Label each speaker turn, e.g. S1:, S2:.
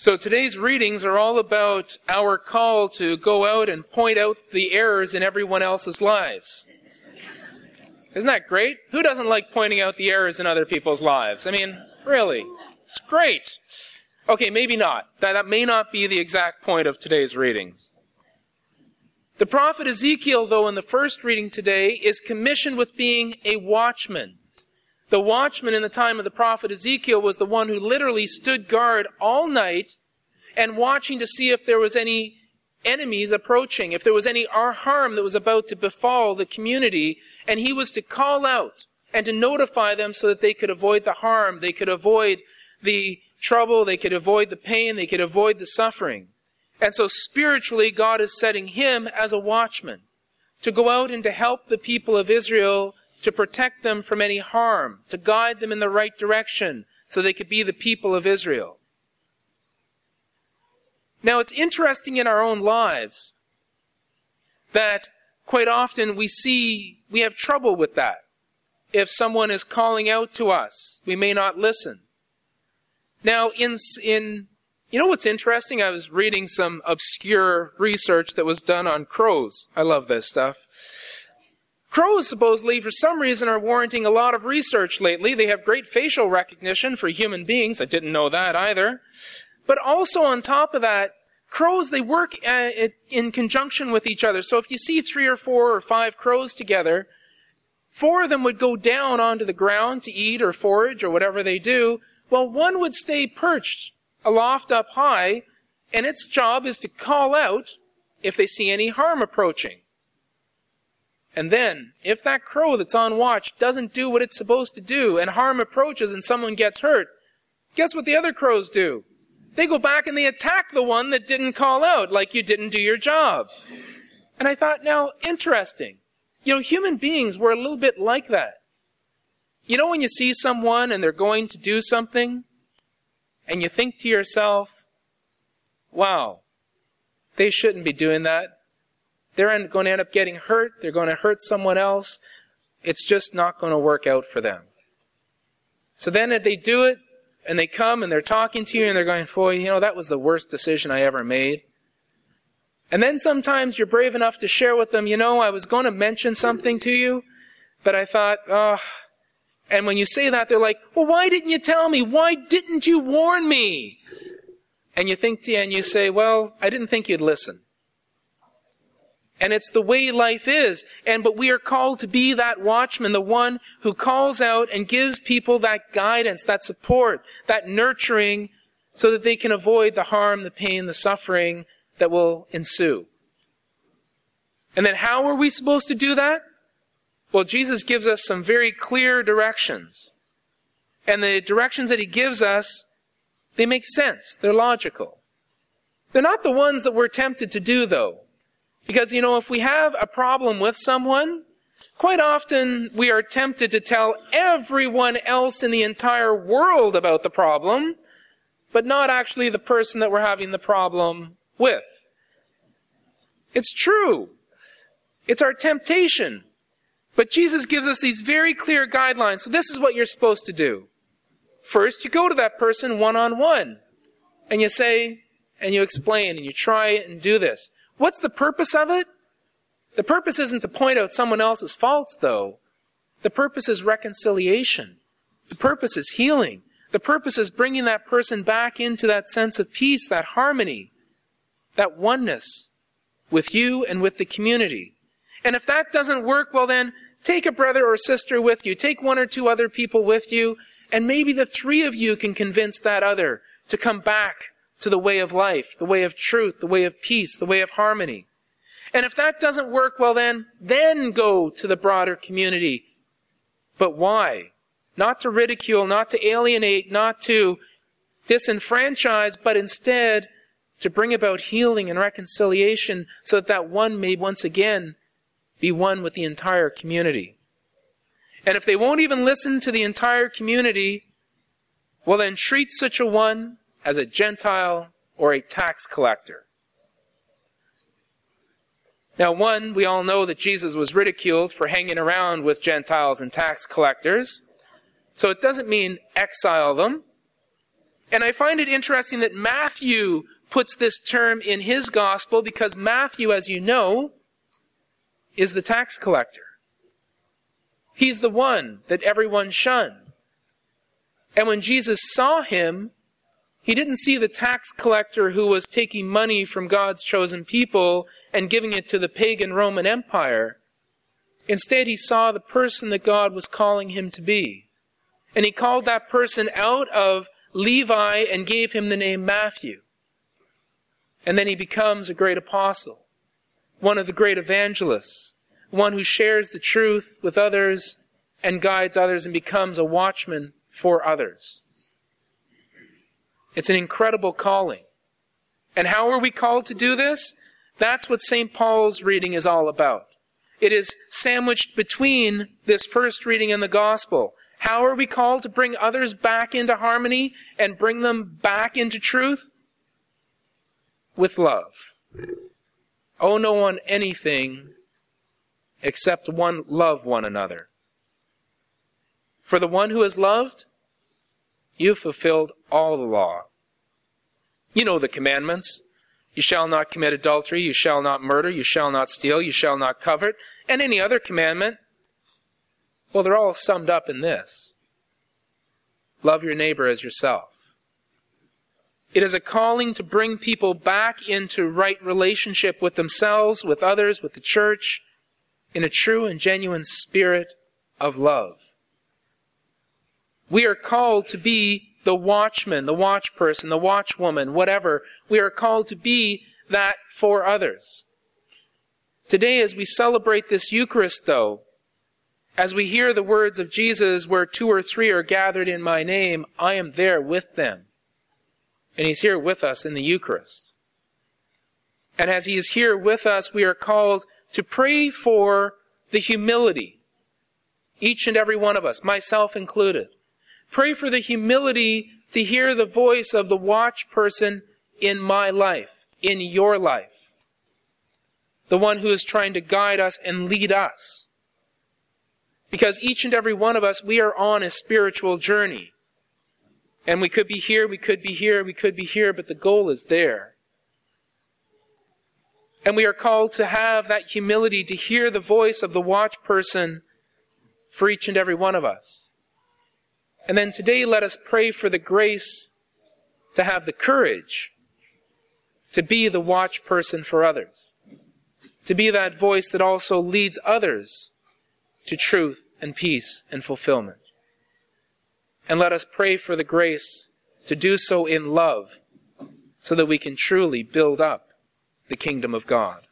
S1: So today's readings are all about our call to go out and point out the errors in everyone else's lives. Isn't that great? Who doesn't like pointing out the errors in other people's lives? I mean, really, it's great. Okay, maybe not. That may not be the exact point of today's readings. The prophet Ezekiel, though, in the first reading today, is commissioned with being a watchman. The watchman in the time of the prophet Ezekiel was the one who literally stood guard all night and watching to see if there was any enemies approaching, if there was any harm that was about to befall the community, and he was to call out and to notify them so that they could avoid the harm, they could avoid the trouble, they could avoid the pain, they could avoid the suffering. And so spiritually, God is setting him as a watchman to go out and to help the people of Israel, to protect them from any harm, to guide them in the right direction so they could be the people of Israel. Now, it's interesting in our own lives that quite often we have trouble with that. If someone is calling out to us, we may not listen. Now, you know what's interesting? I was reading some obscure research that was done on crows. I love this stuff. Crows supposedly, for some reason, are warranting a lot of research lately. They have great facial recognition for human beings. I didn't know that either. But also on top of that, crows, they work in conjunction with each other. So if you see 3 or 4 or 5 crows together, 4 of them would go down onto the ground to eat or forage or whatever they do, while one would stay perched aloft up high, and its job is to call out if they see any harm approaching. And then, if that crow that's on watch doesn't do what it's supposed to do, and harm approaches and someone gets hurt, guess what the other crows do? They go back and they attack the one that didn't call out, like you didn't do your job. And I thought, now, interesting. You know, human beings were a little bit like that. You know when you see someone and they're going to do something, and you think to yourself, wow, they shouldn't be doing that. They're going to end up getting hurt. They're going to hurt someone else. It's just not going to work out for them. So then they do it, and they come and they're talking to you, and they're going, boy, you know, that was the worst decision I ever made. And then sometimes you're brave enough to share with them, you know, I was going to mention something to you, but I thought, and when you say that, they're like, well, why didn't you tell me? Why didn't you warn me? And you think to you, and you say, well, I didn't think you'd listen. And it's the way life is. But we are called to be that watchman, the one who calls out and gives people that guidance, that support, that nurturing, so that they can avoid the harm, the pain, the suffering that will ensue. And then how are we supposed to do that? Well, Jesus gives us some very clear directions. And the directions that he gives us, they make sense. They're logical. They're not the ones that we're tempted to do, though. Because, you know, if we have a problem with someone, quite often we are tempted to tell everyone else in the entire world about the problem, but not actually the person that we're having the problem with. It's true. It's our temptation. But Jesus gives us these very clear guidelines. So this is what you're supposed to do. First, you go to that person one-on-one, and you say, and you explain, and you try it and do this. What's the purpose of it? The purpose isn't to point out someone else's faults, though. The purpose is reconciliation. The purpose is healing. The purpose is bringing that person back into that sense of peace, that harmony, that oneness with you and with the community. And if that doesn't work, well then, take a brother or sister with you. Take 1 or 2 other people with you, and maybe the 3 of you can convince that other to come back to the way of life, the way of truth, the way of peace, the way of harmony. And if that doesn't work, well then go to the broader community. But why? Not to ridicule, not to alienate, not to disenfranchise, but instead to bring about healing and reconciliation so that one may once again be one with the entire community. And if they won't even listen to the entire community, well then treat such a one as a Gentile or a tax collector. Now, we all know that Jesus was ridiculed for hanging around with Gentiles and tax collectors. So it doesn't mean exile them. And I find it interesting that Matthew puts this term in his gospel because Matthew, as you know, is the tax collector. He's the one that everyone shunned. And when Jesus saw him, he didn't see the tax collector who was taking money from God's chosen people and giving it to the pagan Roman Empire. Instead, he saw the person that God was calling him to be. And he called that person out of Levi and gave him the name Matthew. And then he becomes a great apostle, one of the great evangelists, one who shares the truth with others and guides others and becomes a watchman for others. It's an incredible calling. And how are we called to do this? That's what St. Paul's reading is all about. It is sandwiched between this first reading and the gospel. How are we called to bring others back into harmony and bring them back into truth? With love. Owe no one anything except love one another. For the one who is loved, you've fulfilled all the law. You know the commandments. You shall not commit adultery, you shall not murder, you shall not steal, you shall not covet, and any other commandment. Well, they're all summed up in this. Love your neighbor as yourself. It is a calling to bring people back into right relationship with themselves, with others, with the church, in a true and genuine spirit of love. We are called to be the watchman, the watchperson, the watchwoman, whatever. We are called to be that for others. Today, as we celebrate this Eucharist, though, as we hear the words of Jesus, where 2 or 3 are gathered in my name, I am there with them. And he's here with us in the Eucharist. And as he is here with us, we are called to pray for the humility. Each and every one of us, myself included. Pray for the humility to hear the voice of the watch person in my life, in your life. The one who is trying to guide us and lead us. Because each and every one of us, we are on a spiritual journey. And we could be here, we could be here, we could be here, but the goal is there. And we are called to have that humility to hear the voice of the watch person for each and every one of us. And then today let us pray for the grace to have the courage to be the watch person for others. To be that voice that also leads others to truth and peace and fulfillment. And let us pray for the grace to do so in love so that we can truly build up the kingdom of God.